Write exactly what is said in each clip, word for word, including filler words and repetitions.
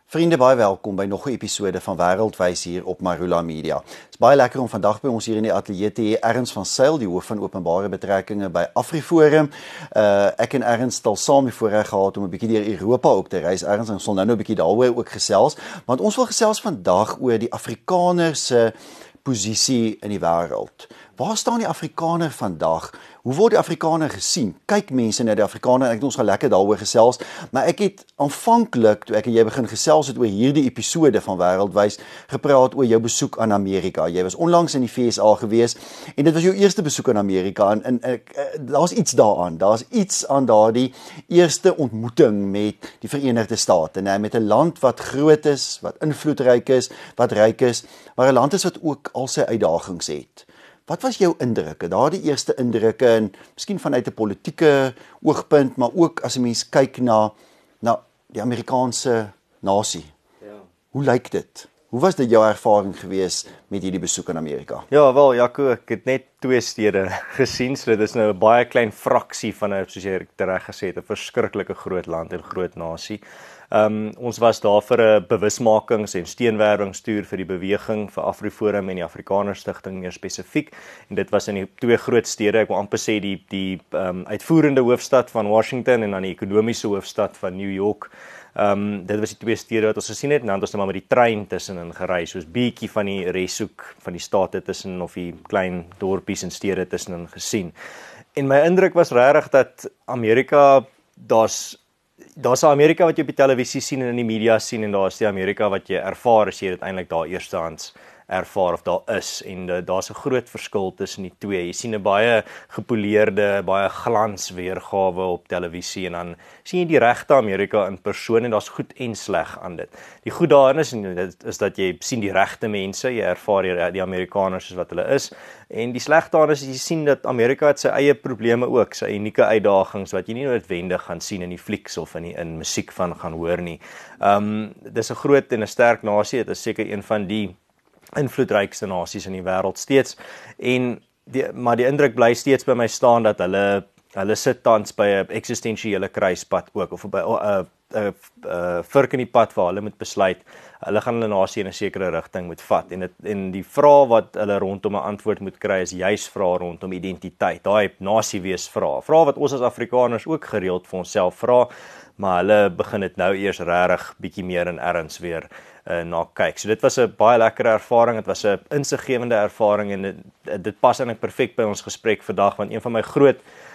Vriende, baie welkom by nog 'n episode van Wêreldwys hier op Marula Media. Dit is baie lekker om vandag by ons hier in die ateljee te hê Ernst van Zyl, die hoof van openbare betrekkinge by AfriForum. Uh, ek en Ernst het al saam die voorreg gehad om 'n bietjie deur Europa ook te reis. Ernst, ons sal nou nou 'n bietjie daaroor ook gesels, want ons wil gesels vandag oor die Afrikaner se posisie in die wêreld. Waar staan die Afrikaner vandag? Hoe word die Afrikaner gesien? Kyk mense na die Afrikaner, en ek het ons gaan lekker daaroor gesels, maar ek het aanvanklik, toe ek en jy begin gesels het oor hierdie episode van Wêreldwys, gepraat oor jou besoek aan Amerika. Jy was onlangs in die V S A gewees, en dit was jou eerste besoek aan Amerika, en, en ek, daar's iets daaraan, daar's iets aan daardie eerste ontmoeting met die Verenigde State, en met 'n land wat groot is, wat invloedryk is, wat ryk is, maar 'n land is wat ook al sy uitdagings het. Wat was jou indrukke, daardie eerste indrukke, en miskien vanuit 'n politieke oogpunt, maar ook as 'n mens kyk na, na die Amerikaanse nasie? Ja. Hoe lyk dit? Hoe was dit jou ervaring gewees met hierdie besoek aan Amerika? Ja, wel, Jaco, ek het net twee stede gesien, so dit is nou 'n baie klein fraksie van 'n, soos jy reg gesê het, 'n verskriklike groot land en groot nasie. Um, ons was daar vir 'n bewusmakings- en steunwerwingstoer vir die beweging vir AfriForum en die Afrikaner Stichting meer spesifiek, en dit was in die twee groot stede, ek wil amper sê die, die um, uitvoerende hoofstad van Washington en dan die ekonomiese hoofstad van New York. Um, dit was die twee stede wat ons gesien het, en dan het ons nou maar met die trein tussenin gereis, soos bietjie van die reshoek van die state tussen, of die klein dorpies en stede tussenin gesien. En my indruk was regtig dat Amerika, daar's daar's 'n Amerika wat jy op die televisie sien en in die media sien, en daar's die Amerika wat jy ervaar as jy dit eintlik daar eerstehands ervaar of daar is, en daar's 'n groot verskil tussen die twee. Jy sien 'n baie gepoleerde, baie glans weergawe op televisie, en dan sien jy die regte Amerika in persoon, en daar's goed en sleg aan dit. Die goed daarin is, is dat jy sien die regte mense, jy ervaar die, die Amerikaners soos wat hulle is, en die sleg daarin is, jy sien dat Amerika het sy eie probleme ook, sy unieke uitdagings, wat jy nie noodwendig gaan sien in die flieks of in die in musiek van gaan hoor nie. Um, dis 'n groot en 'n sterk nasie, dit is seker een van die invloedrykste nasies in die wêreld steeds, en die, maar die indruk bly steeds by my staan dat hulle hulle sit tans by 'n eksistensiële kruispunt ook, of by 'n 'n 'n vurk in die pad waar hulle moet besluit, hulle gaan hulle nasie in 'n sekere rigting moet vat, en dit, en die vrae wat hulle rondom 'n antwoord moet kry is juis vrae rondom identiteit, daai nasie wees vrae, vrae wat ons as Afrikaners ook gereeld vir onsself vra, maar hulle begin dit nou eers regtig bietjie meer in erns weer uh, na kyk. So dit was 'n baie lekker ervaring, dit was 'n insiggewende ervaring, en dit, dit pas eintlik perfek by ons gesprek vandag, want een van my groot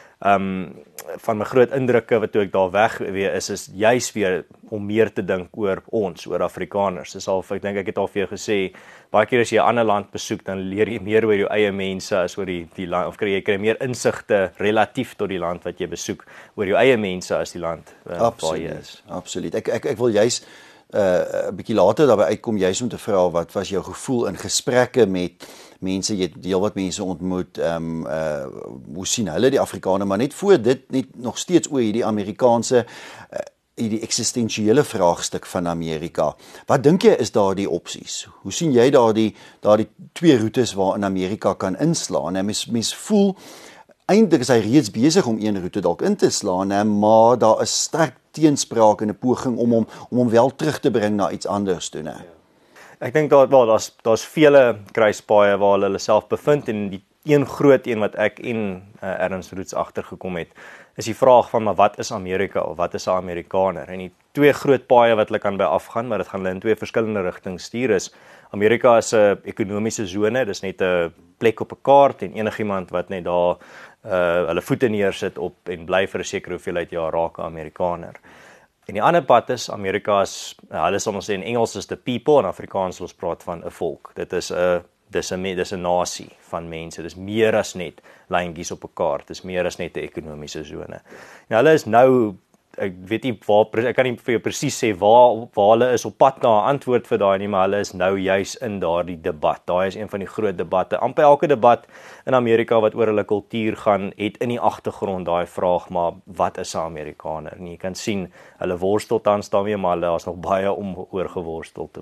um, van my groot indrukke wat toe ek daar weg weer is, is juis weer om meer te dink oor ons, oor Afrikaners. Dis al, ek dink ek het al vir jou gesê, baie keer as jy 'n ander land besoek, dan leer jy meer oor jou eie mense as oor die, die land, of kry jy kry meer insigte relatief tot die land wat jy besoek, oor jou eie mense as die land uh, waar jy is. Absoluut. Ek ek ek wil juist 'n uh, bietjie later daarby uitkom, juist om te vra, wat was jou gevoel in gesprekke met mense, jy het deel wat mense ontmoet, um, uh, hoe sien hulle die Afrikaner, maar net voor dit, net nog steeds oor hierdie Amerikaanse, uh, hierdie eksistensiële vraagstuk van Amerika. Wat dink jy is daar die opsies? Hoe sien jy daar die, daar die twee roetes waarin Amerika kan inslaan? En mens, mens voel, eintlik is hy reeds besig om een roete dalk in te slaan, hè, maar daar is sterk teenspraak en 'n poging om hom om hom wel terug te bring na iets anders toe, né? Ek dink daar wel daar's daar's vele kruispaaie waar hulle hulle self bevind, en die een groot een wat ek en uh, Ernst Roots agtergekom het, is die vraag van, maar wat is Amerika, of wat is 'n Amerikaner? En die twee groot paaie wat hulle kan by afgaan, maar dit gaan hulle in twee verskillende rigtings stuur, is Amerika is 'n ekonomiese sone, dis net 'n plek op 'n kaart, en enigiemand wat net daar uh, hulle voete neersit op en bly vir 'n sekere hoeveelheid jaar raak 'n Amerikaner. En die ander pad is, Amerika is, hulle sal ons sê in Engels is the people, en Afrikaans ons praat van 'n volk. Dit is 'n dis 'n dis 'n nasie van mense. Dis meer as net lyntjies op 'n kaart. Dis meer as net 'n ekonomiese sone. Nou hulle is nou, ek weet nie waar, ek kan nie vir jou presies sê waar waar hulle is op pad na 'n antwoord vir daai nie, maar hulle is nou juis in daardie debat. Daai is een van die groot debatte. Amper elke debat in Amerika wat oor hulle kultuur gaan, het in die agtergrond daai vraag, maar wat is 'n Amerikaner? En jy kan sien, hulle worstel tans daarmee, maar daar's nog baie om oor geworstel te word.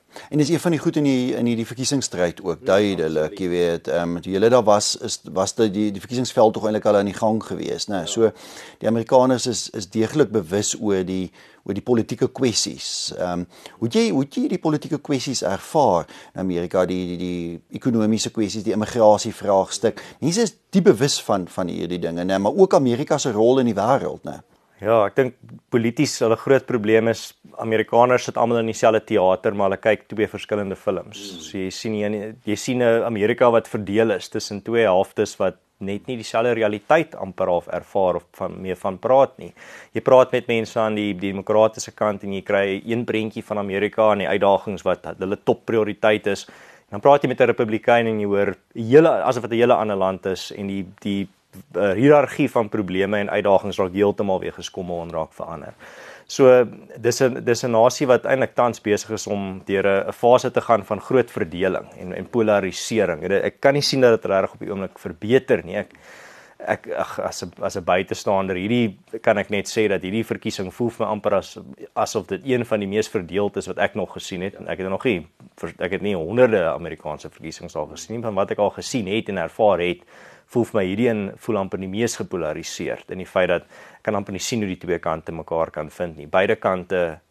En dis een van die goed in die in die verkiesingsstryd ook duidelik, jy weet, ehm um, toe julle daar was is was dit die die verkiesingsveld tog eintlik al aan die gang gewees, né? So die Amerikaners is is deeglik bewus oor die oor die politieke kwessies. Ehm um, hoe jy hoe jy die politieke kwessies ervaar in Amerika, die die die ekonomiese kwessies, die immigrasievraagstuk. Mense is die bewus van van hierdie dinge, né, maar ook Amerika se rol in die wêreld, né? Ja, ek dink polities hulle groot probleem is Amerikaners sit almal in dieselfde teater, maar hulle kyk twee verskillende films. Mm. So jy sien jy, jy sien 'n Amerika wat verdeel is tussen twee helftes wat net nie dieselfde realiteit amper half ervaar of van meer van praat nie. Jy praat met mense aan die, die demokratiese kant en jy kry een prentjie van Amerika en die uitdagings wat hulle top prioriteit is. En dan praat jy met 'n Republikein en jy hoor hele asof dit 'n hele ander land is en die die uh, hiërargie van probleme en uitdagings raak heeltemal weer geskommel en raak verander. So dis 'n dis 'n nasie wat eintlik tans besig is om deur 'n fase te gaan van groot verdeling en en polarisering. Ek kan nie sien dat dit regtig op die oomblik verbeter nie. Ek ek ag, as 'n as 'n buitestander hierdie kan ek net sê dat hierdie verkiesing voel vir my amper as asof dit een van die mees verdeeld is wat ek nog gesien het. Ek het nog nie ek het nie honderde Amerikaanse verkiesings al gesien nie, van wat ek al gesien het en ervaar het, voel vir my hierdie een voel amper die mees gepolariseerd in die feit dat ek kan amper nie sien hoe die twee kante mekaar kan vind nie. Beide kante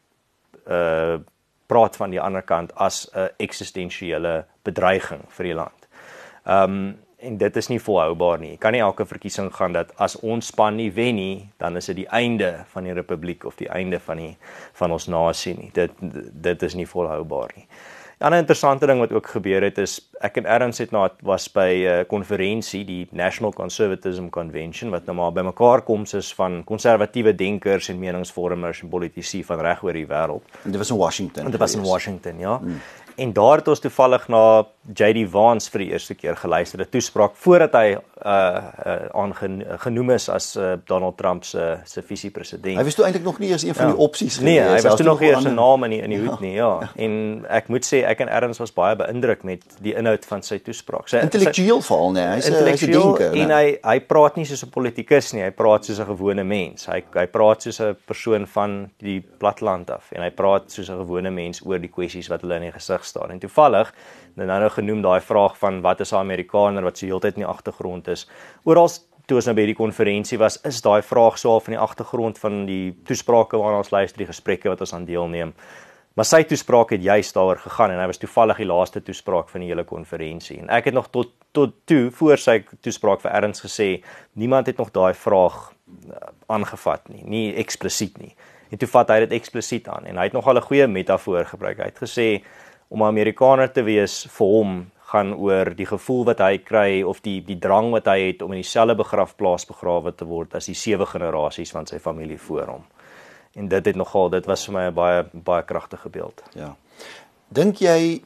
uh praat van die ander kant as 'n eksistensiële bedreiging vir die land. Um en dit is nie volhoubaar nie. Jy kan nie elke verkiesing gaan dat as ons span nie wen nie, dan is dit die einde van die republiek of die einde van die van ons nasie nie. Dit dit is nie volhoubaar nie. 'n Ander interessante ding wat ook gebeur het is ek en Erns het nou was by 'n uh, konferensie, die National Conservatism Convention wat nou maar bymekaar koms is van konservatiewe denkers en meningsvormers en politici van reg oor die wêreld. En dit was in Washington. En dit was in Washington, ja. Hmm. En daar het ons toevallig na J D Vance vir die eerste keer geluister, 'n toespraak voordat hy uh aangenoem uh, is as uh, Donald Trump se se visiepresident. Hy was toe eintlik nog nie eens een van ja. die opsies Nee, gewees, hy was toe nog eers 'n naam in die in die ja. hoed nie, ja. ja. En ek moet sê ek en Erns was baie beïndruk met die inhoud van sy toespraak. Sy intellektueel veral, nee, hy's 'n hy's 'n denker. En hy hy praat nie soos 'n politikus nie, hy praat soos 'n gewone mens. Hy hy praat soos 'n persoon van die platteland af en hy praat soos 'n gewone mens oor die kwessies wat hulle in die gesig staan. En toevallig, nou nou genoem daai vraag van wat is 'n Amerikaner wat so heeltyd in die agtergrond is. Oral toe ons nou by die konferensie was, is daai vraag so half in die agtergrond van die toesprake waarna ons luister, die gesprekke wat ons aan deelneem. Maar sy toespraak het juist daaroor gegaan en hy was toevallig die laaste toespraak van die hele konferensie. En ek het nog tot tot toe voor sy toespraak vir Erns gesê, niemand het nog daai vraag aangevat nie, nie eksplisiet nie. En toe vat hy dit eksplisiet aan en hy het nogal 'n goeie metafoor gebruik. Hy het gesê om 'n Amerikaner te wees vir hom gaan oor die gevoel wat hy kry of die die drang wat hy het om in dieselfde begrafplaas begrawe te word as die sewe generasies van sy familie voor hom. En dit het nogal, dit was vir my 'n baie baie kragtige beeld. Ja. Dink jy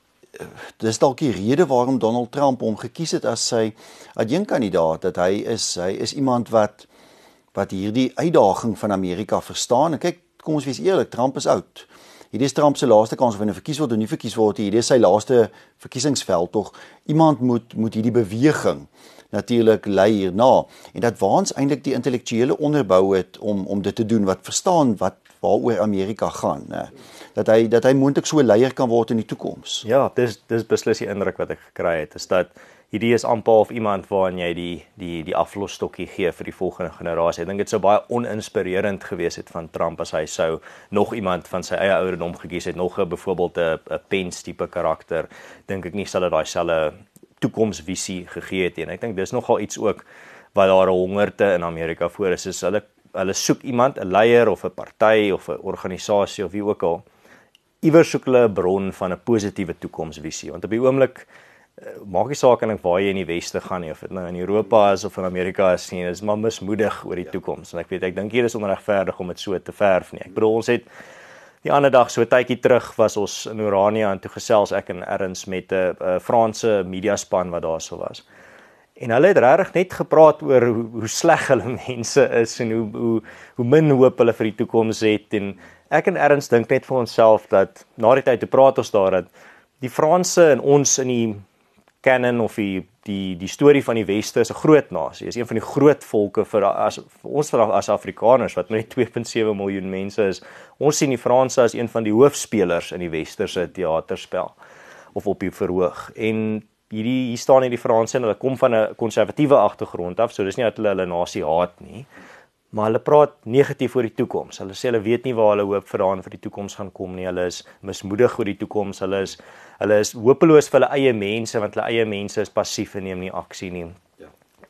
dis dalk die rede waarom Donald Trump hom gekies het as sy adjunkkandidaat, dat hy is hy is iemand wat wat hierdie uitdaging van Amerika verstaan. En kyk, kom ons wees eerlik, Trump is oud. Hierdie is Trump se laaste kans of hy nou verkies word of nie verkies word. Hierdie is sy laaste verkiesingsveld tog. Iemand moet moet hierdie beweging natuurlik lei hierna. En dat waans eintlik die intellektuele onderbou het om om dit te doen, wat verstaan wat waaroor Amerika gaan, né? Dat hy dat hy moontlik so 'n leier kan word in die toekoms. Ja, dis dis beslis die indruk wat ek gekry het, is dat hierdie is amper of iemand waaraan jy die die die aflosstokkie gee vir die volgende generasie. Ek dink dit sou baie oninspirerend gewees het van Trump as hy sou nog iemand van sy eie ouderdom gekies het, nog 'n byvoorbeeld 'n 'n Pence tipe karakter. Dink ek nie sal dit daai selfe toekomsvisie gegee het nie. Ek dink dis nogal iets ook wat daar 'n hongerte in Amerika voor is. Is hulle hulle soek iemand, 'n leier of 'n party of 'n organisasie of wie ook al. Iewers soek hulle 'n bron van 'n positiewe toekomsvisie. Want op die oomblik maak nie saak en waar jy in die weste gaan nie, of dit nou in Europa is of in Amerika is nie, is maar mismoedig oor die toekoms. En ek weet, ek dink hier is onregverdig om dit so te verf nie. Ek bedoel, ons het die ander dag, so 'n tydjie terug, was ons in Orania en toe gesels ek en Erns met 'n Franse mediaspan wat daar so was. En hulle het regtig net gepraat oor hoe, hoe sleg hulle mense is en hoe, hoe, hoe min hoop hulle vir die toekoms het. En ek en Erns dink net vir onsself dat, na die tyd te praat ons daar, dat die Franse en ons in die canon of die die die storie van die Weste is 'n groot nasie. Is een van die groot volke vir as vir ons as Afrikaners wat met twee komma sewe miljoen mense is. Ons sien die Franse as een van die hoofspelers in die westerse teaterspel of op die verhoog. En hierdie hier staan hierdie Franse en hulle kom van 'n konservatiewe agtergrond af, so dis nie dat hulle hulle nasie haat nie. Maar hulle praat negatief oor die toekoms. Hulle sê hulle weet nie waar hulle hoop vandaan vir die toekoms gaan kom nie. Hulle is mismoedig oor die toekoms. Hulle is hulle is hopeloos vir hulle eie mense want hulle eie mense is passief en neem nie aksie nie. Ja.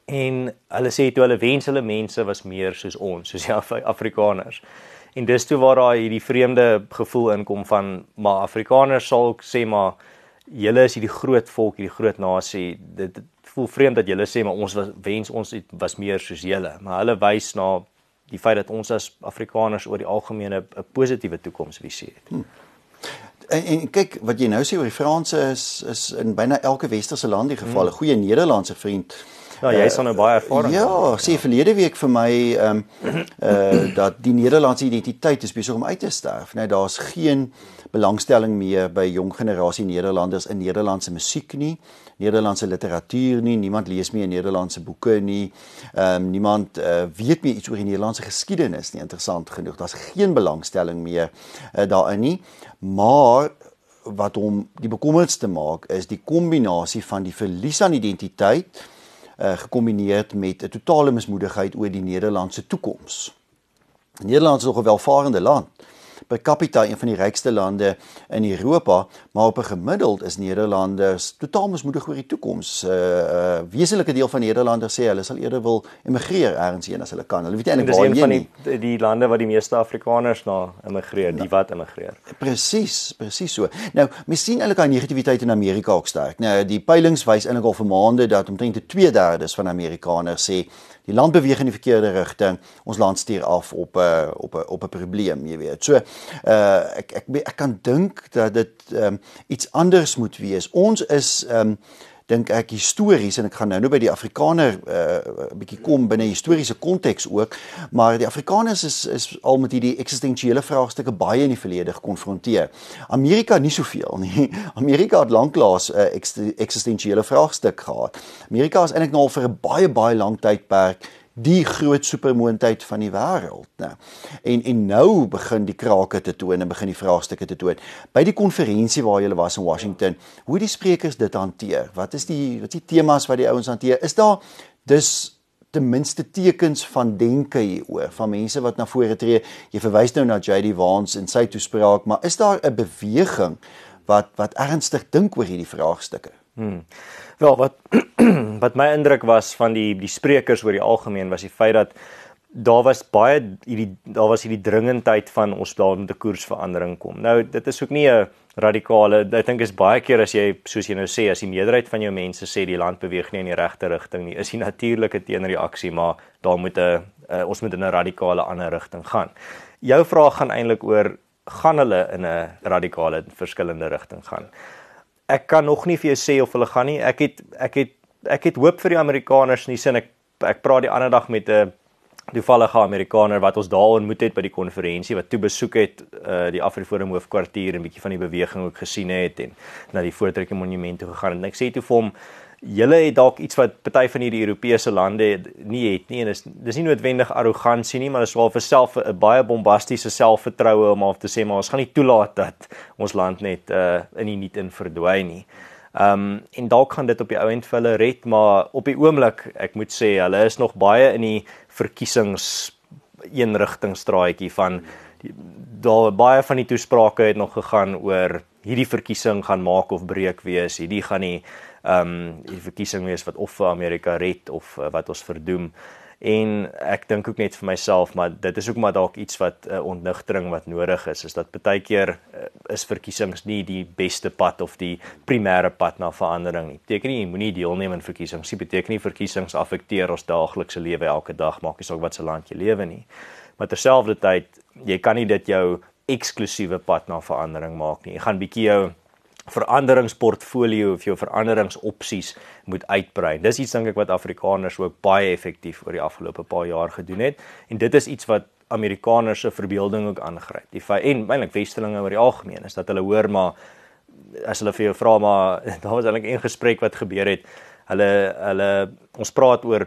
En hulle sê toe hulle wens hulle mense was meer soos ons, soos die Af Afrikaners. En dis toe waar daai hierdie vreemde gevoel inkom van maar Afrikaners sal sê maar julle is hierdie groot volk, hierdie groot nasie. Dit, dit voel vreemd dat julle sê maar ons was wens ons was meer soos julle, maar hulle wys na die feit dat ons as Afrikaners oor die algemeen 'n positiewe toekomsvisie het. Hmm. En, en kyk, wat jy nou sê oor die Franse is is in byna elke westerse land die geval. 'n hmm. Goeie Nederlandse vriend. Ja, jy is uh, nou baie ervaring. Ja, sê verlede week vir my um, uh, dat die Nederlandse identiteit is besig om uit te sterf. Nee, daar's geen belangstelling meer by jong generasie Nederlanders in Nederlandse musiek nie, Nederlandse literatuur nie, niemand lees meer Nederlandse boeke nie, um, niemand uh, weet meer iets oor die Nederlandse geskiedenis nie, interessant genoeg. Daar's geen belangstelling meer uh, daarin nie, maar wat hom die bekommerdste maak is die kombinasie van die verlies aan identiteit uh, gekombineerd met 'n totale mismoedigheid oor die Nederlandse toekoms. Nederland is nog 'n welvarende land. Per capita een van die rykste lande in Europa, maar op 'n gemiddeld is Nederlanders totaal mismoedig oor die toekoms. 'n uh, uh, Wesenlike deel van Nederlanders sê hulle sal eerder wil emigreer ergens heen as hulle kan. Hulle weet eintlik waar hulle nie. Dis een van die die lande waar die meeste Afrikaners na emigreer, die wat emigreer. Presies, presies so. Nou, mens sien eintlik daai negativiteit in Amerika ook sterk. Nou, die peilings wys eintlik al vir maande dat omtrent twee derdes van Amerikaners sê die land beweeg in die verkeerde rigting. Ons land stuur af op 'n op 'n op 'n probleem, jy weet. So, uh ek ek ek kan dink dat dit um, iets anders moet wees. Ons is um dink ek histories en ek gaan nou nou by die Afrikaner 'n uh, bietjie kom binne historiese konteks ook, maar die Afrikaners is is al met hierdie eksistensiële vraagstukke baie in die verlede gekonfronteer. Amerika nie soveel nie. Amerika het lanklaas 'n uh, eksistensiële vraagstuk gehad. Amerika is eintlik nou al vir 'n baie baie lang tydperk die groot supermoondheid van die wêreld, né? En en nou begin die krake te toon en begin die vraagstukke te toon. By die konferensie waar jy was in Washington, hoe die sprekers dit hanteer? Wat is die wat is die temas wat die ouens hanteer? Is daar dus ten minste tekens van denke hieroor, van mense wat na vore tree? Jy verwys nou na J D Vance en sy toespraak, maar is daar 'n beweging wat wat ernstig dink oor hierdie vraagstukke? Hmm. Wel, wat wat my indruk was van die die sprekers oor die algemeen was die feit dat daar was baie hierdie daar was hierdie dringendheid van ons daar met 'n koersverandering kom. Nou dit is ook nie 'n radikale, ek dink is baie keer as jy soos jy nou sê as die meerderheid van jou mense sê die land beweeg nie in die regte rigting nie, is die natuurlike teenreaksie maar daar moet 'n uh, ons moet in 'n radikale ander rigting gaan. Jou vraag gaan eintlik oor gaan hulle in 'n radikale verskillende rigting gaan. Ek kan nog nie vir jou sê of hulle gaan nie. Ek het ek het ek het hoop vir die Amerikaners in die sin ek ek praat die ander dag met 'n toevallige Amerikaner wat ons daar ontmoet het by die konferensie wat toe besoek het uh, die Afriforum hoofkwartier en bietjie van die beweging ook gesien het en na die Voortrekker Monument toe gegaan het. En ek sê toe vir hom julle het dalk iets wat party van hierdie Europese lande nie het nie en dis dis nie noodwendig arrogansie nie, maar dis wel vir self 'n baie bombastiese selfvertroue om af te sê maar ons gaan nie toelaat dat ons land net uh, in die niet in verdwyn nie. Um en dalk gaan dit op die ou end vir hulle red, maar op die oomblik, ek moet sê, hulle is nog baie in die verkiesings eenrigtingstraatjie van die, daar baie van die toesprake het nog gegaan oor hierdie verkiesing gaan maak of breek wees, hierdie gaan nie um die verkiesing wees wat of vir Amerika red of uh, wat ons verdoem. En ek dink ook net vir myself, maar dit is ook maar dalk iets wat 'n uh, ontnigtering wat nodig is, is dat baie keer uh, is verkiesings nie die beste pad of die primêre pad na verandering nie. Beteken nie jy moenie deelneem in verkiesings nie, beteken nie verkiesings affekteer ons daaglikse lewe elke dag, maak nie saak wat se land jy lewe nie. Maar terselfdertyd, jy kan nie dit jou eksklusiewe pad na verandering maak nie. Jy gaan bietjie jou veranderingsportfolio of jou veranderingsopsies moet uitbrei. Dis iets dink ek wat Afrikaners ook baie effektief oor die afgelope paar jaar gedoen het en dit is iets wat Amerikaners se verbeelding ook aangryp. Die en eintlik westerlinge oor die algemeen is dat hulle hoor maar as hulle vir jou vra, maar daar was eintlik een gesprek wat gebeur het. Hulle hulle ons praat oor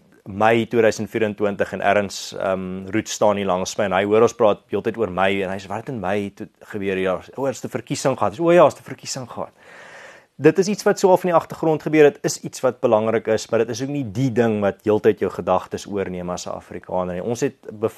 Mei tweeduisend vyf-en-twintig en erns um, Roet staan hier langs my en hy hoor ons praat heeltyd oor Mei en hy sê wat het in Mei gebeur ja, o, is 'n verkiesing gehad. O ja, is 'n verkiesing gehad. Dit is iets wat so af in die agtergrond gebeur, dit is iets wat belangrik is, maar dit is ook nie die ding wat heeltyd jou gedagtes oorneem as 'n Afrikaner nie. Ons het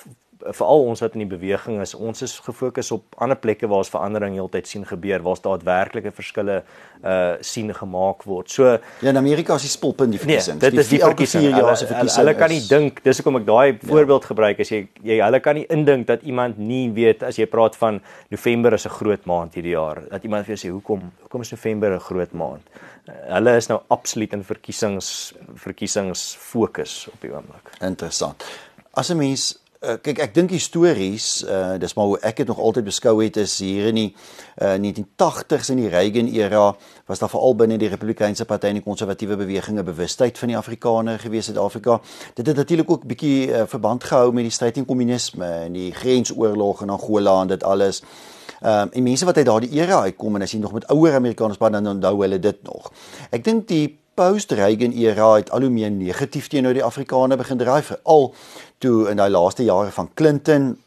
veral ons wat in die beweging is, ons is gefokus op ander plekke waar ons verandering heeltyd sien gebeur, waar daar daadwerklike verskille uh sien gemaak word. So ja, in Amerika is die spulpunt die verkiesings. Nee, dit is die verkiesing. Hulle, hulle, hulle kan nie dink, dis hoekom ek daai voorbeeld ja. gebruik as jy, jy hulle kan nie indink dat iemand nie weet as jy praat van November is 'n groot maand hierdie jaar. Dat iemand vir jou sê hoekom hoekom is November 'n groot maand? Uh, hulle is nou absoluut in verkiesings verkiesings fokus op die oomblik. Interessant. As 'n mens Uh, kyk, ek dink histories, uh, dis maar hoe ek het nog altyd beskou het, is hier in die uh, negentien tagtigs in die Reagan-era, was daar veral binne die Republikeinse party en die konservatiewe beweging 'n bewustheid van die Afrikaner gewees in Suid-Afrika. Dit het natuurlik ook 'n bietjie uh, verband gehou met die stryd teen kommunisme en die grensoorlog in Angola en dit alles. Um, en mense wat uit daardie era uitkom, en as jy nog met ouer Amerikaners praat, dan onthou hulle dit nog. Ek dink die post-Reagan era het al hoe meer negatief teenoor die Afrikaner begin draai, veral toe in die laaste jare van Clinton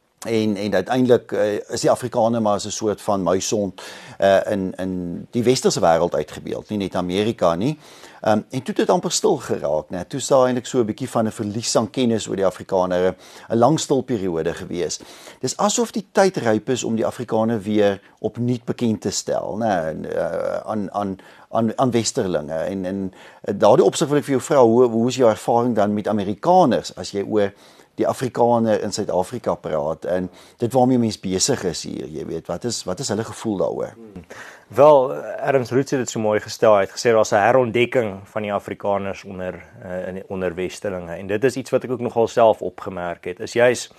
en en uiteindelik uh, is die Afrikaner maar as 'n soort van muisond uh, in in die westerse wêreld uitgebeeld, nie net Amerika nie. Um, en toe het dit amper stil geraak, né? Toe staan eintlik so 'n bietjie van 'n verlies aan kennis oor die Afrikaner, 'n lang stil periode gewees. Dis asof die tyd ryp is om die Afrikaner weer opnuut bekend te stel, né, uh, aan aan aan aan westerlinge en en daardie opsig wil ek vir jou vra, hoe hoe is jou ervaring dan met Amerikaners as jy oor die Afrikaner in Suid-Afrika praat en dit waarmee mense besig is hier, jy weet, wat is wat is hulle gevoel daaroor? Hmm. Wel, Ernst Roets het dit so mooi gestel, hy het gesê daar's 'n herontdekking van die Afrikaners onder uh, in onder westerlinge en dit is iets wat ek ook nogal self opgemerk het. Is juis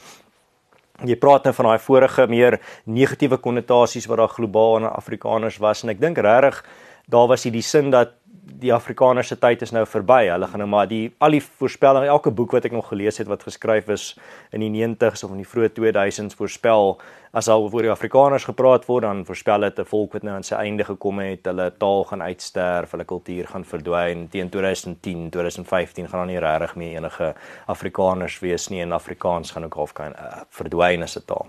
jy praat nou van daai vorige meer negatiewe konnotasies wat daar globaal aan Afrikaners was en ek dink regtig daar was hier die sin dat die Afrikaners se tyd is nou verby. Hulle gaan nou maar die al die voorspelling, elke boek wat ek nog gelees het wat geskryf is in die negentigs of in die vroeë tweeduisends voorspel as al oor die Afrikaners gepraat word, dan voorspel dit 'n volk wat nou aan sy einde gekom het, hulle taal gaan uitsterf, hulle kultuur gaan verdwyn. Teen tweeduisend tien, tweeduisend vyftien gaan daar nie regtig meer enige Afrikaners wees nie en Afrikaans gaan ook half kan uh, verdwyn as 'n taal.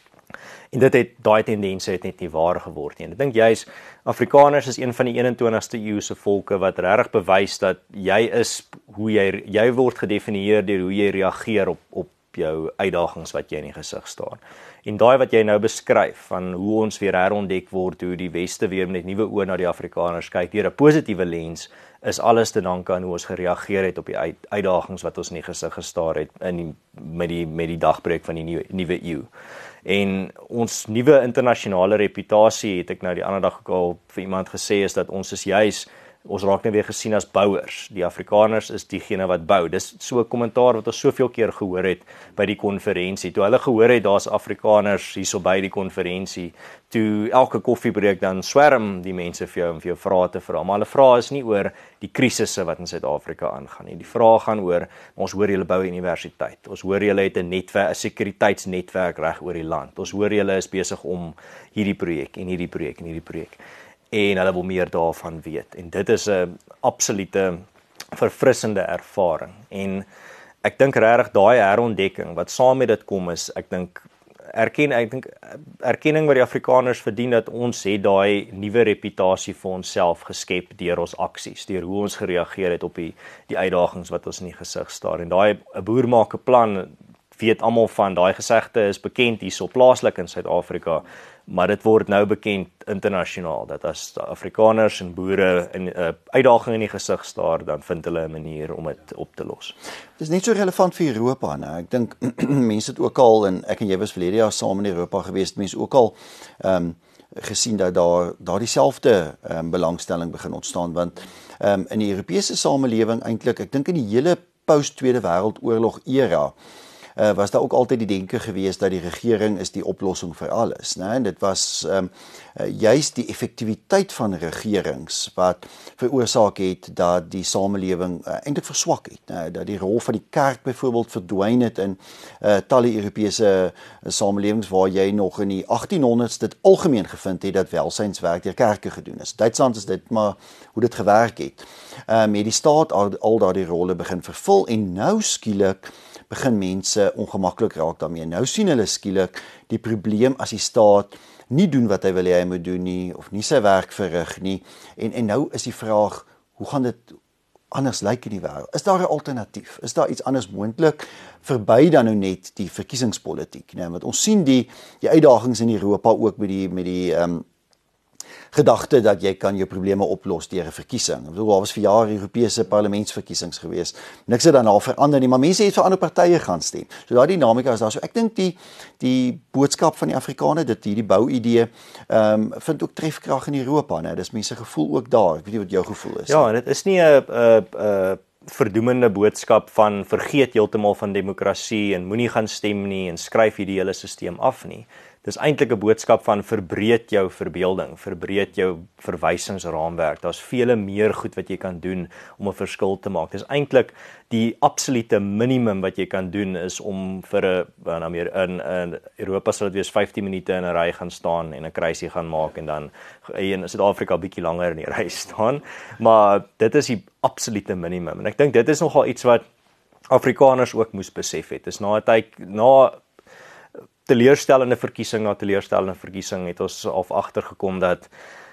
En dit het daai tendense het net nie waar geword nie. En ek dink juis Afrikaners is een van die eenentwintigste eeu se volke wat regtig bewys dat jy is hoe jy jy word gedefinieer deur hoe jy reageer op op jou uitdagings wat jy in die gesig staan. En daai wat jy nou beskryf van hoe ons weer herontdek word, hoe die weste weer met nuwe oë na die Afrikaners kyk deur 'n positiewe lens, is alles te danke aan hoe ons gereageer het op die uit, uitdagings wat ons in die gesig gestaar het in die, met die met die dagbreek van die nuwe nuwe eeu. En ons nuwe internasionale reputasie, het ek nou die ander dag ook al vir iemand gesê, is dat ons is juis, ons raak nou weer gesien as bouers. Die Afrikaners is diegene wat bou. Dis so 'n kommentaar wat ons soveel keer gehoor het by die konferensie. Toe hulle gehoor het daar's Afrikaners hierso by die konferensie, toe elke koffiebreek dan swerm die mense vir jou om vir jou vrae te vra. Maar hulle vrae is nie oor die krisisse wat in Suid-Afrika aangaan nie. Die vrae gaan oor, ons hoor julle bou 'n universiteit. Ons hoor julle het 'n netwerk, 'n sekuriteitsnetwerk reg oor die land. Ons hoor julle is besig om hierdie projek en hierdie projek en hierdie projek. En hulle wil meer daarvan weet. En dit is 'n absolute verfrissende ervaring. En ek dink regtig daai herontdekking wat saam met dit kom is, ek dink erken ek dink erkenning wat die Afrikaners verdien dat ons het daai nuwe reputasie vir onsself geskep deur ons aksies, deur hoe ons gereageer het op die die uitdagings wat ons in die gesig staar. En daai 'n boer maak 'n plan, weet almal van daai gesegde is bekend hierso plaaslik in Suid-Afrika. Maar dit word nou bekend internasionaal, dat as Afrikaners en boere 'n uh, uitdaging in die gesig staar, dan vind hulle 'n manier om dit op te los. Dit is net so relevant vir Europa, né? Ek dink mense het ook al, en ek en jy was verlede jaar saam in Europa gewees, mense ook al um, gesien dat daar daar dieselfde um, belangstelling begin ontstaan, want um, in die Europese samelewing eintlik, ek dink in die hele post-Tweede Wêreldoorlog era, uh, was daar ook altyd die denke gewees dat die regering is die oplossing vir alles, né? En dit was um, uh, juist die effektiwiteit van regerings wat veroorsaak het dat die samelewing uh, eintlik verswak het, né? Dat die rol van die kerk byvoorbeeld verdwyn het in uh, talle Europese uh, samelewings waar jy nog in die achttienhonderds dit algemeen gevind het dat welsynswerk deur kerke gedoen is. Duitsland is dit maar hoe dit gewerk het. Um, het die staat al, al daardie rolle begin vervul en nou skielik begin mense ongemaklik raak daarmee. Nou sien hulle skielik die probleem as die staat nie doen wat hy wil hê hy moet doen nie, of nie sy werk verrig nie, en, en nou is die vraag, hoe gaan dit anders lyk in die wêreld? Is daar 'n alternatief? Is daar iets anders moontlik verby dan nou net die verkiesingspolitiek, né? Want ons sien die die uitdagings in Europa ook met die met die ehm um, gedagte dat jy kan jou probleme oplos deur 'n verkiesing. Ek bedoel, daar was vir jare Europese parlementsverkiesings gewees. Niks het daarna verander nie, maar mense het vir ander partye gaan stem. So daardie dinamika is daar. So ek dink die die boodskap van die Afrikaner, dit hierdie bouidee, ehm um, vind ook trefkrag in Europa, né? Dis mense gevoel ook daar. Ek weet nie wat jou gevoel is. Ja, dit is nie 'n 'n 'n verdoemende boodskap van vergeet heeltemal van demokrasie en moenie gaan stem nie en skryf hierdie hele stelsel af nie. Dis eintlik 'n boodskap van verbreed jou verbeelding, verbreed jou verwysingsraamwerk. Daar's vele meer goed wat jy kan doen om 'n verskil te maak. Dis eintlik die absolute minimum wat jy kan doen is om vir 'n nou meer in in Europa sal dit wees vyftien minute in 'n ry gaan staan en 'n kruisie gaan maak en dan in Suid-Afrika bietjie langer in die ry staan. Maar dit is die absolute minimum. En ek dink dit is nogal iets wat Afrikaners ook moes besef het. Dis na 'n tyd na teleurstellende verkiesing na teleurstellende verkiesing het ons al agtergekom dat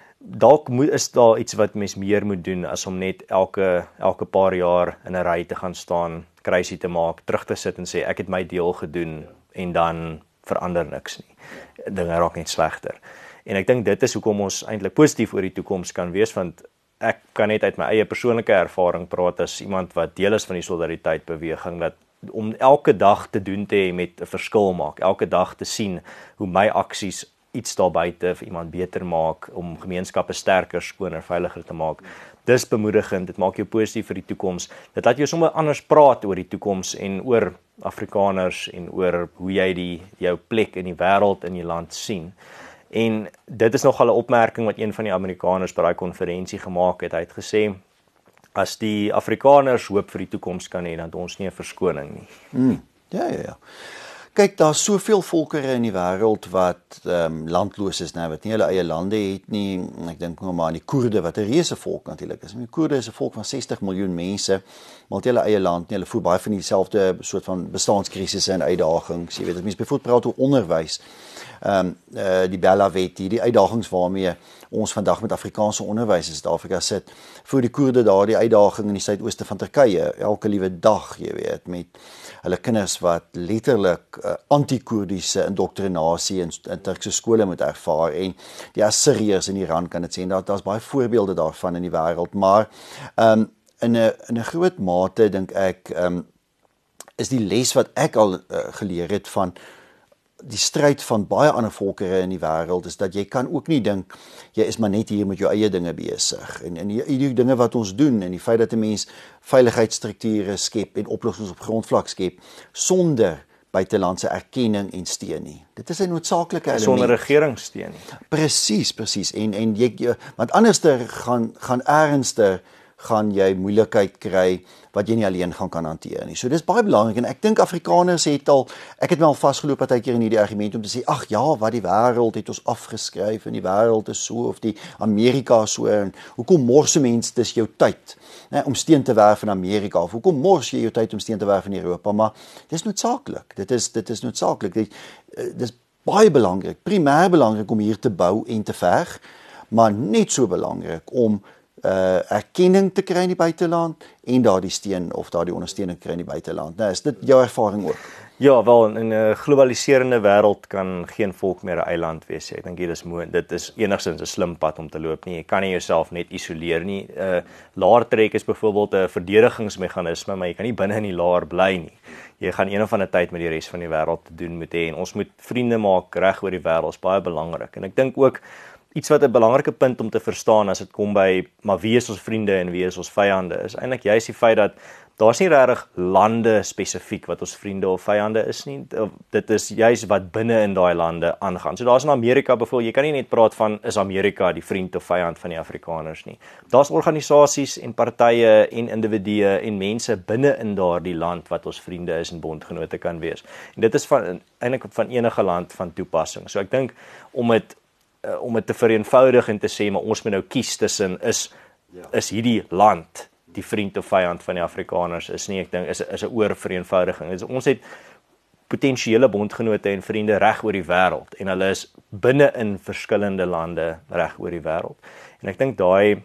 dalk is daar iets wat mens meer moet doen as om net elke elke paar jaar in 'n ry te gaan staan, kruisie te maak, terug te sit en sê ek het my deel gedoen en dan verander niks nie. Dinge raak net slegter. En ek dink dit is hoekom ons eintlik positief oor die toekoms kan wees, want ek kan net uit my eie persoonlike ervaring praat as iemand wat deel is van die solidariteit beweging, dat om elke dag te doen te hê met 'n verskil maak, elke dag te sien hoe my aksies iets daar buite vir iemand beter maak, om gemeenskappe sterker, skoner, veiliger te maak. Dis bemoedigend, dit maak jou positief vir die toekoms. Dit laat jou sommer anders praat oor die toekoms en oor Afrikaners en oor hoe jy die jou plek in die wêreld in die land sien. En dit is nogal 'n opmerking wat een van die Amerikaners by daai konferensie gemaak het. Hy het gesê as die Afrikaners hoop vir die toekoms kan hê, dan het ons nie 'n verskoning nie. Mm, ja, ja, ja. Kyk, daar's soveel volkere in die wêreld wat ehm um, landloos is, nou wat nie hulle eie lande het nie. Ek dink nou maar aan die Koerde wat 'n reuse volk natuurlik is. Die Koerde is 'n volk van sestig miljoen mense, maar hulle eie land nie. Hulle voel baie van dieselfde soort van bestaanskrisisse en uitdagings. Jy weet, as mens byvoorbeeld praat oor onderwys, ehm um, uh, die Bella-wet, die uitdagings waarmee ons vandag met Afrikaanse onderwys in Suid-Afrika sit, vir die Koerde daar die uitdaging in die suidooste van Turkye, elke liewe dag, jy weet, met hulle kinders wat letterlik uh, anti-Koerdiese indoktrinasie in, in Turkse skole moet ervaar, en die Assiriërs in Iran kan dit sê, en daar, daar's baie voorbeelde daarvan in die wêreld, maar um, in 'n in 'n groot mate dink ek um, is die les wat ek al uh, geleer het van die stryd van baie ander volkere in die wêreld, is dat jy kan ook nie dink jy is maar net hier met jou eie dinge besig, en, en die, die dinge wat ons doen, en die feit dat 'n mens veiligheidsstrukture skep en oplossings op grondvlak skep, sonder buitelandse erkenning en steun nie. Dit is 'n noodsaaklike element. Sonder regeringssteun nie. Presies, presies, en, en jy, jy, want anderster gaan, gaan ernstig gaan jy moeilikheid kry wat jy nie alleen gaan kan hanteer nie. So dis baie belangrik, en ek dink Afrikaners het al, ek het my al vasgeloop partykeer in hierdie argument om te sê, ag ja, wat die wêreld het ons afgeskryf, en die wêreld is so, of die Amerika so, en hoekom mors mense dis jou tyd, né, om steen te werf in Amerika, of hoekom mors jy jou tyd om steen te werf in Europa, maar dis noodsaaklik, dit is, dit is noodsaaklik, dit, dit is baie belangrik, primêr belangrik om hier te bou en te veg, maar net so belangrik om Uh, erkenning te kry in die buiteland en daardie steun of daardie ondersteuning kry in die buiteland. Nou, is dit jou ervaring ook? Ja, wel, in 'n globaliserende wêreld kan geen volk meer 'n eiland wees. Ek dink hier is mooi, dit is enigstens 'n slim pad om te loop nie. Jy kan nie jouself net isoleer nie. Uh, laar trek is byvoorbeeld 'n verdedigingsmeganisme, maar jy kan nie binne in die laar bly nie. Jy gaan een of ander tyd met die res van die wêreld te doen moet hê, en ons moet vriende maak reg oor die wêreld, is baie belangrik. En ek dink ook iets wat 'n belangrike punt om te verstaan as dit kom by, maar wie is ons vriende en wie is ons vyande, is eintlik juist die feit dat daar's nie regtig lande spesifiek wat ons vriende of vyande is nie. Dit is juis wat binne in daai lande aangaan. So daar's in Amerika byvoorbeeld, jy kan nie net praat van is Amerika die vriend of vyand van die Afrikaners nie. Daar's organisasies en partye en individue en mense binne in daardie land wat ons vriende is en bondgenote kan wees. En dit is van eintlik van enige land van toepassing. So ek dink om dit uh, om dit te vereenvoudig en te sê maar ons moet nou kies tussen is is hierdie land die vriend of vyand van die Afrikaners is nie, ek dink is is 'n oorvereenvoudiging. Is ons het potensiële bondgenote en vriende reg oor die wêreld en hulle is binne in verskillende lande reg oor die wêreld. En ek dink daai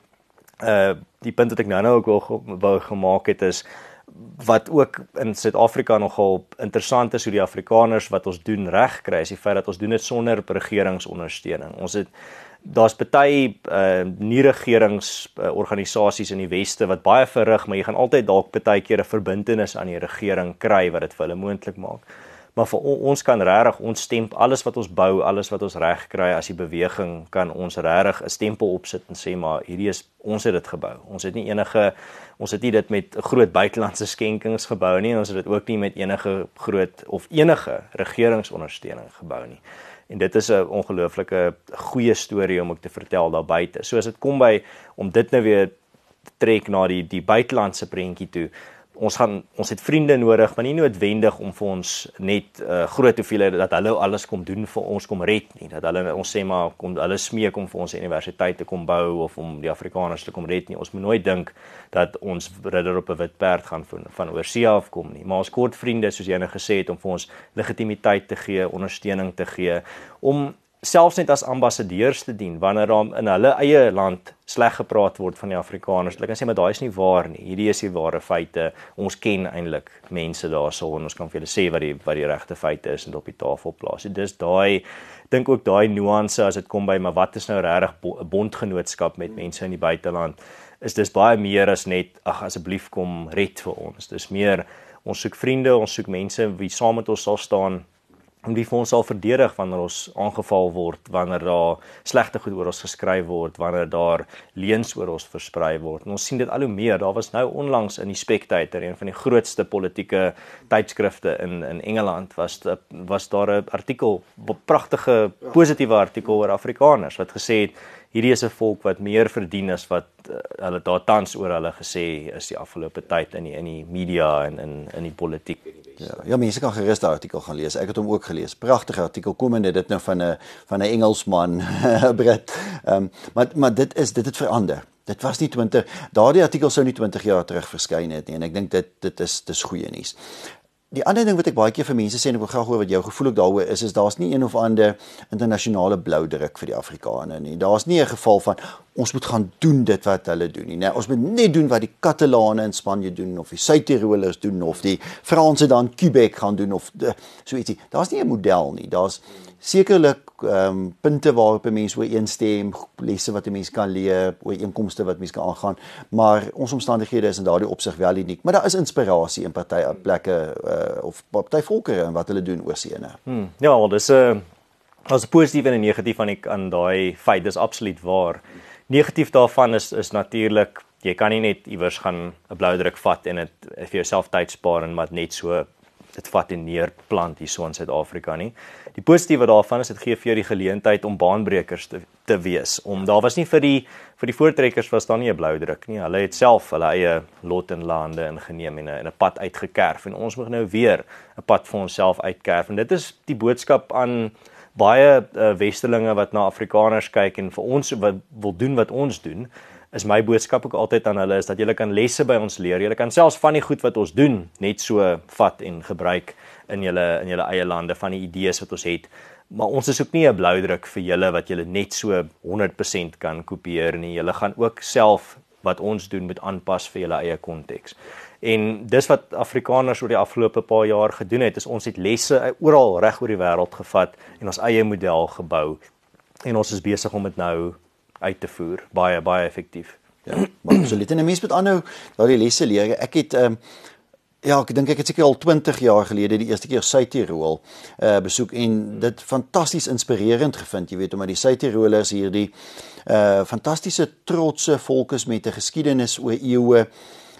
uh die punt wat ek nou-nou ook wou, wou gemaak het is wat ook in Suid-Afrika nogal interessant is hoe die Afrikaners wat ons doen reg kry, is die feit dat ons doen dit sonder regeringsondersteuning. Ons het daar's baie uh, nie regeringsorganisasies uh, in die weste wat baie verrig, maar jy gaan altyd dalk baie keer 'n verbintenis aan die regering kry wat dit vir hulle moontlik maak. Maar vir ons kan regtig ons stemp alles wat ons bou, alles wat ons reg kry as die beweging kan ons regtig 'n stempel opsit en sê maar hierdie is ons het dit gebou. Ons het nie enige ons het nie dit met groot buitelandse skenkings gebou nie en ons het dit ook nie met enige groot of enige regeringsondersteuning gebou nie. En dit is 'n ongelooflike goeie storie om ook te vertel daar buite. So as dit kom by om dit nou weer te trek na die die buitelandse prentjie toe. Ons gaan ons het vriende nodig, maar nie noodwendig om vir ons net uh, groot hoeveelhede dat hulle alles kom doen vir ons kom red nie. Dat hulle ons sê maar kom hulle smeek om vir ons universiteit te kom bou of om die Afrikaners te kom red nie. Ons moet nooit dink dat ons ridder op 'n wit perd gaan van, van oorsee af kom nie. Maar ons kort vriende soos jy nou gesê het om vir ons legitimiteit te gee, ondersteuning te gee, om selfs net as ambassadeurs te dien wanneer daar in hulle eie land sleg gepraat word van die Afrikaners. Ek kan sê maar daai is nie waar nie. Hierdie is die ware feite. Ons ken eintlik mense daarso en ons kan vir julle sê wat die wat die regte feite is en dit op die tafel plaas. So dis daai dink ook daai nuance as dit kom by maar wat is nou regtig 'n bondgenootskap met mense in die buiteland? Is dis baie meer as net ag asseblief kom red vir ons. Dis meer ons soek vriende, ons soek mense wie saam met ons sal staan en wie vir ons sal verdedig wanneer ons aangeval word, wanneer daar slegte goed oor ons geskryf word, wanneer daar leuns oor ons versprei word. En ons sien dit al hoe meer. Daar was nou onlangs in die Spectator, een van die grootste politieke tydskrifte in in Engeland, was was daar 'n artikel, 'n pragtige positiewe artikel oor Afrikaners wat gesê het hierdie is 'n volk wat meer verdien as wat uh, hulle daar tans oor hulle gesê is die afgelope tyd in die in die media en in in die politiek. Ja, ja, mense kan gerus daai artikel gaan lees. Ek het hom ook gelees. Pragtige artikel, komende dit nou van 'n van 'n Engelsman, Brett. Ehm, um, maar maar dit is dit het verander. Dit was nie twintig, daardie artikel sou nie twintig jaar terug verskyn het nie en ek dink dit dit is dis goeie nuus. Die ander ding wat ek baie keer vir mense sê en ek wil graag hoor wat jou gevoel ook daaroor is, is daar's nie een of ander internasionale bloudruk vir die Afrikaner nie. Daar's nie 'n geval van ons moet gaan doen dit wat hulle doen nie. Nee, ons moet net doen wat die Katalane in Spanje doen of die Suid-Tirolers doen of die Franse dan Quebec gaan doen of de, so ietsie. Daar's nie 'n model nie. Daar's sekerlik ehm um, punte waarop 'n mens ooreenstem, lesse wat 'n mens kan leer, ooreenkomste wat mens kan aangaan, maar ons omstandighede is in daardie opsig wel uniek. Maar daar is inspirasie in party plekke uh, of party volkere en wat hulle doen oorsee. Hmm, ja, wel dis 'n uh, as 'n positief en 'n negatief aan ek aan daai feit, dis absoluut waar. Negatief daarvan is is natuurlik jy kan nie net iewers gaan 'n bloudruk vat en dit vir jouself tyd spaar en maar net so dit vat en neerplant hier so in Suid-Afrika nie. Die positiewe daarvan is dit gee vir jou die geleentheid om baanbrekers te te wees. Om daar was nie vir die vir die voortrekkers was daar nie 'n bloudruk nie. Hulle het self hulle eie lot en lande ingeneem en 'n 'n pad uitgekerf en ons moet nou weer 'n pad vir onsself uitkerf en dit is die boodskap aan baie uh, westerlinge wat na Afrikaners kyk en vir ons wat wil doen wat ons doen. Is my boodskap ook altyd aan hulle is dat julle kan lesse by ons leer. Julle kan selfs van die goed wat ons doen net so vat en gebruik in julle in julle eie lande van die idees wat ons het. Maar ons is ook nie 'n bloudruk vir julle wat julle net so honderd persent kan kopieer nie. Julle gaan ook self wat ons doen moet aanpas vir julle eie konteks. En dis wat Afrikaners oor die afgelope paar jaar gedoen het, is ons het lesse oral reg oor die wêreld gevat en ons eie model gebou. En ons is besig om dit nou uit te voer, baie baie effektief. Ja, maar absoluut. En 'n mens moet aanhou daardie lesse leer. Ek het ehm um, ja, ek dink ek het seker al twintig jaar gelede die eerste keer Suid-Tirol uh, besoek en dit fantasties inspirerend gevind, jy weet, omdat die Suid-Tirolers hierdie uh fantastiese trotse volk is met 'n geskiedenis oor eeue.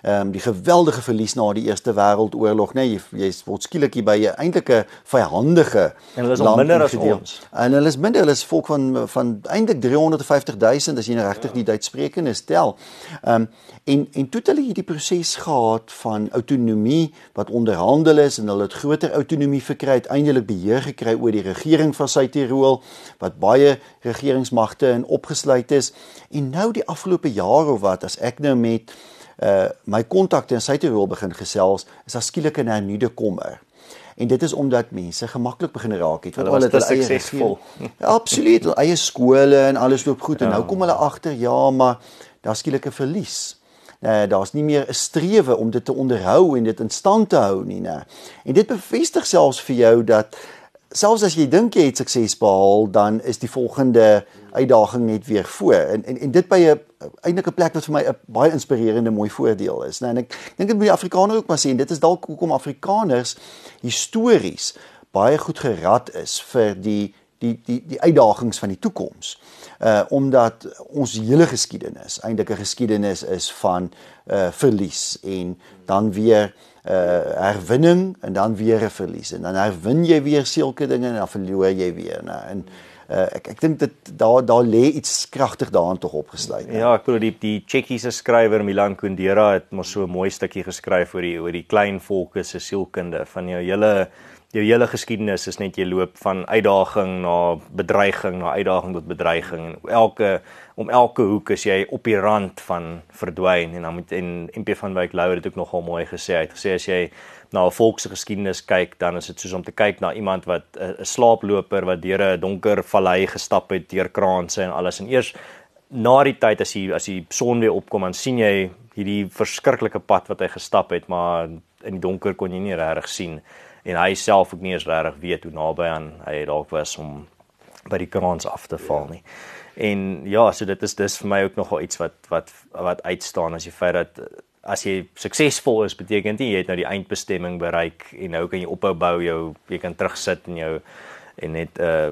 um, die geweldige verlies na die Eerste Wêreldoorlog, nee, jy, jy word skielik hier by 'n eintlike vyhandige en hulle is al minder as ons. En hulle is minder, hulle is volk van van eintlik driehonderdvyftig duisend as jy nou regtig die Duitssprekendes tel. Um, en en toe het hulle hierdie proses gehad van autonomie wat onderhandel is en hulle het groter autonomie verkry, uiteindelik beheer gekry oor die regering van Suid-Tirol wat baie regeringsmagte in opgesluit is. En nou die afgelope jaar of wat as ek nou met uh, my kontakte in Suid-Tirol begin gesels, is daar skielik 'n hernuide kommer. En dit is omdat mense gemaklik begin raak het. Hulle was te suksesvol. Ja, absoluut, hulle eie skole en alles loop goed. En nou kom hulle agter, ja, maar daar skielik 'n verlies. Uh, daar's nie meer 'n strewe om dit te onderhou en dit in stand te hou nie, né? En dit bevestig selfs vir jou dat selfs as jy dink jy het sukses behaal, dan is die volgende uitdaging net weer voor. En en, en dit by 'n eintlik 'n plek wat vir my 'n baie inspirerende mooi voordeel is, né? En ek dink dit moet die Afrikaner ook maar sien. Dit is dalk hoekom Afrikaners histories baie goed gerad is vir die die die die uitdagings van die toekoms. Uh omdat ons hele geskiedenis eintlik 'n geskiedenis is van uh verlies en dan weer uh herwinning en dan weer 'n verlies en dan herwin jy weer sulke dinge en dan verloor jy weer, né? En uh ek ek dink dit daar daar lê iets kragtig daarin tog opgesluit. Ne? Ja, ek bedoel die die Tsjechiese skrywer Milan Kundera het mos so 'n mooi stukkie geskryf oor die oor die klein volke se sielkunde van jou hele jou hele geskiedenis is net jy loop van uitdaging na bedreiging na uitdaging tot bedreiging en elke om elke hoek is jy op die rand van verdwyn en dan moet en M P van Wyk Lou het dit ook nogal mooi gesê. Hy het gesê as jy na 'n volk se geskiedenis kyk, dan is dit soos om te kyk na iemand wat 'n slaaploper wat deur 'n donker vallei gestap het deur kraanse en alles en eers na die tyd as die as die son weer opkom dan sien jy hierdie verskriklike pad wat hy gestap het, maar in die donker kon jy nie regtig sien. En hy self ook nie eens regtig weet hoe naby aan hy dalk was om by die kraans af te val nie. En ja, so dit is dis vir my ook nogal iets wat wat wat uitstaan as jy feit dat as jy suksesvol is, beteken nie jy het nou die eindbestemming bereik en nou kan jy ophou bou jou jy kan terugsit en jou en net uh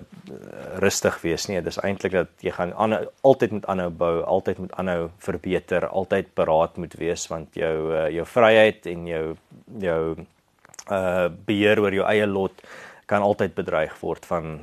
rustig wees nie. Dis eintlik dat jy gaan aanhou altyd moet aanhou bou, altyd moet aanhou verbeter, altyd paraat moet wees want jou uh, jou vryheid en jou jou uh beheer oor jou eie lot kan altyd bedreig word van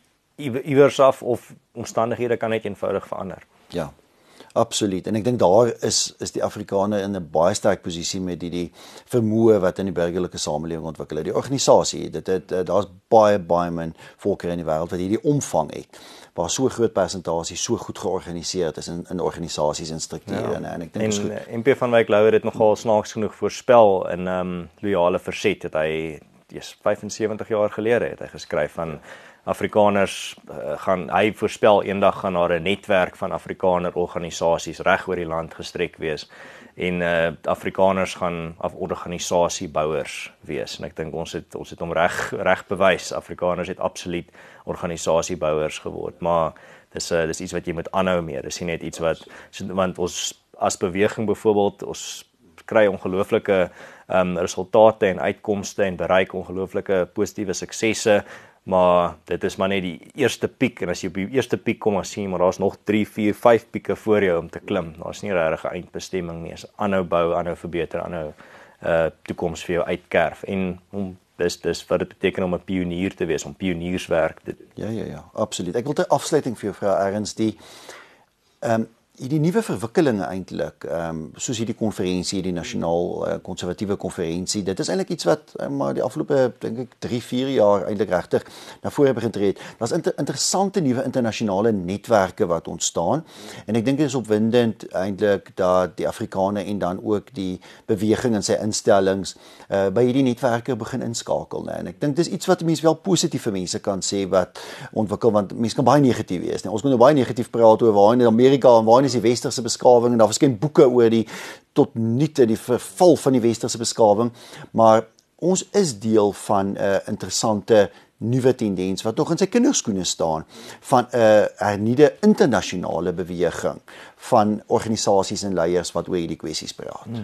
iewers af of omstandighede kan net eenvoudig verander. Ja. Absoluut. En ek dink daar is is die Afrikaner in 'n baie sterk posisie met die die vermoë wat in die burgerlike samelewing ontwikkel het. Die organisasie, dit het daar's baie baie min volke in die wêreld wat hierdie omvang het. Waar so groot persentasie so goed georganiseer is in in organisasies en strukture, ja. en, en ek dink en, is goed. M P van Wyk Lou het dit nogal snaaks genoeg voorspel in ehm um, Loyale Verzet het hy dis vyfensewentig jaar gelede het hy geskryf van Afrikaners uh, gaan hy voorspel eendag gaan daar 'n netwerk van Afrikaner organisasies reg oor die land gestrek wees en uh, Afrikaners gaan af organisasiebouers wees en ek dink ons het ons het hom reg reg bewys. Afrikaners het absoluut organisasiebouers geword, maar dis uh, dis iets wat jy moet aanhou mee. Dis nie net iets wat so, want ons as beweging byvoorbeeld ons kry ongelooflike um, resultate en uitkomste en bereik ongelooflike positiewe suksesse. Maar dit is maar net die eerste piek en as jy op die eerste piek kom dan sien jy maar daar's nog drie, vier, vyf pieke voor jou om te klim. Daar's nie regtig 'n eindbestemming nie. Is aanhou bou, aanhou verbeter, aanhou uh toekoms vir jou uitkerf en om dis dis wat dit beteken om 'n pionier te wees, om pionierswerk te doen. Ja ja ja, absoluut. Ek wil 'n afsluiting vir jou vra Ernst die ehm um, hierdie nuwe verwikkelinge eintlik, ehm um, soos hierdie konferensie, die nasionaal uh, konservatiewe konferensie, dit is eintlik iets wat uh, maar die afgelope dink ek drie, vier jaar eintlik regtig na vore begin tree het. Daar's inter interessante nuwe internasionale netwerke wat ontstaan en ek dink dit is opwindend eintlik dat die Afrikaner en dan ook die beweging en sy instellings uh, by hierdie netwerke begin inskakel, né? En ek dink dis iets wat mense wel positief vir mense kan sê wat ontwikkel want mense kan baie negatief wees, né? Ons moet nou baie negatief praat oor waar in Amerika en waar is die westerse beskawing en daar verskyn boeke oor die tot nuut die verval van die westerse beskawing, maar ons is deel van 'n uh, interessante nuwe tendens wat nog in sy kinderskoene staan van 'n uh, hernuide internasionale beweging van organisasies en leiers wat oor hierdie kwessies praat. Hmm.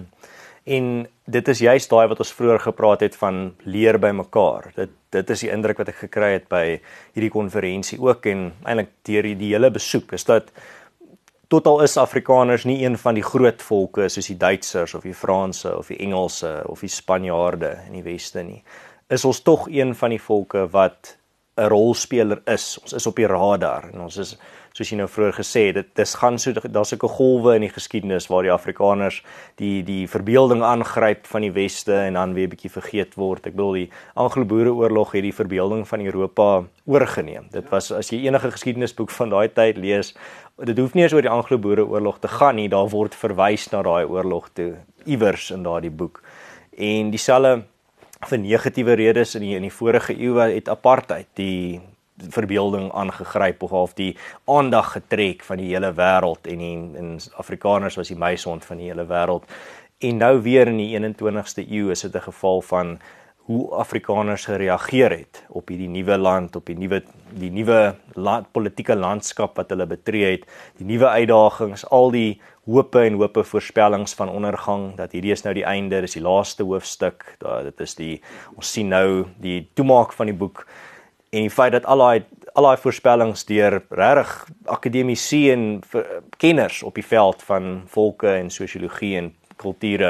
En dit is juist daai wat ons vroeër gepraat het van leer by mekaar. Dit dit is die indruk wat ek gekry het by hierdie konferensie ook en eintlik deur die hele besoek is dat tot al is Afrikaners nie een van die groot volke soos die Duitsers of die Franse of die Engelse of die Spanjaarde in die Weste nie, is ons tog een van die volke wat 'n rolspeler is. Ons is op die radar en ons is, soos jy nou vroeër gesê het, dit dis gaan so daar's sulke golwe in die geskiedenis waar die Afrikaners die die verbeelding aangryp van die Weste en dan weer 'n bietjie vergeet word. Ek bedoel die Anglo-Boereoorlog het die verbeelding van Europa oorgeneem. Dit was as jy enige geskiedenisboek van daai tyd lees, dit hoef nie eens oor die Anglo-Boereoorlog te gaan nie, daar word verwys na daai oorlog toe iewers in daardie boek. En dieselfde vir negatiewe redes in die in die vorige eeu het apartheid die verbeelding aangegryp of half die aandag getrek van die hele wêreld en die en Afrikaners was die muisehond van die hele wêreld. En nou weer in die eenentwintigste eeu is dit 'n geval van hoe Afrikaners gereageer het op hierdie nuwe land, op die nuwe die nuwe land, politieke landskap wat hulle betree het, die nuwe uitdagings, al die hope en hope voorspellings van ondergang, dat hierdie is nou die einde, dis die laaste hoofstuk, da, dit is die, ons sien nou die toemaak van die boek, en die feit dat al daai al daai voorspellings deur regtig akademici en kenners op die veld van volke en sosiologie en kulture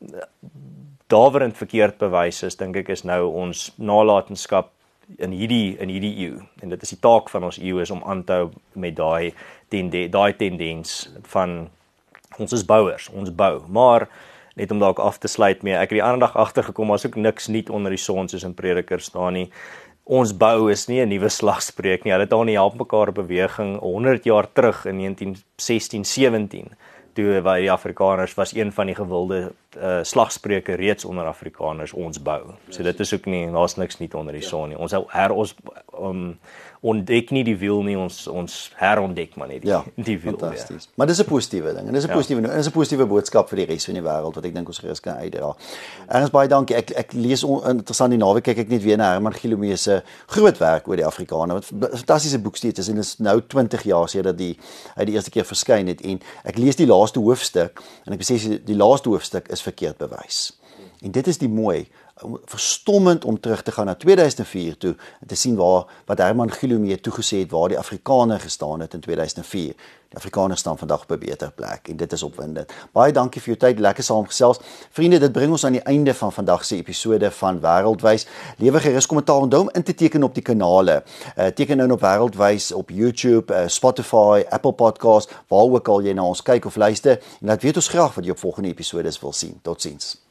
daverend verkeerd bewys is, dink ek is nou ons nalatenskap in hierdie in hierdie eeu. En dit is die taak van ons eeu is om aan te hou met daai tende, daai tendens van ons is bouers, ons bou. Maar net om dalk af te sluit mee, ek het die ander dag agtergekom, as ook niks nuut onder die son soos in Prediker staan nie. Ons bou is nie 'n nuwe slagspreuk nie. Hulle het al in die Help Mekaar beweging honderd jaar terug in negentien sestien sewentien. Toe waar die Afrikaners was een van die gewilde uh, slagspreuke reeds onder Afrikaners, ons bou. So dit is ook nie, daar's niks nie onder die son nie. Ons her ons um, ontdek nie die wiel nie, ons ons herontdek maar net die, ja, die wiel. Fantasties. Maar dis 'n positiewe ding en dis 'n ja. positiewe en dis 'n positiewe boodskap vir die res van die wêreld wat ek dink ons gerus kan uitdra. Erns baie dankie. Ek ek lees on, interessant die naweek kyk ek net weer na Herman Gilomee se groot werk oor die Afrikaner. Wat 'n fantastiese boek steeds is en dit is nou twintig jaar sedert die hy die eerste keer verskyn het en ek lees die laaste hoofstuk en ek besef die laaste hoofstuk is verkeerd bewys. En dit is die mooi, verstommend om terug te gaan na twee duisend vier toe en te sien waar wat Herman Gilomee toegesê het waar die Afrikaner gestaan het in twee duisend vier. Die Afrikaner staan vandag op 'n beter plek en dit is opwindend. Baie dankie vir jou tyd, lekker saamgesels. Vriende, dit bring ons aan die einde van vandag se episode van Wêreldwys. Lewe gerus kommentaar onthou om in te teken op die kanale. Uh, teken nou op Wêreldwys op YouTube, uh, Spotify, Apple Podcasts, waar ook al jy na ons kyk of luister en laat weet ons graag wat jy op volgende episodes wil sien. Totsiens.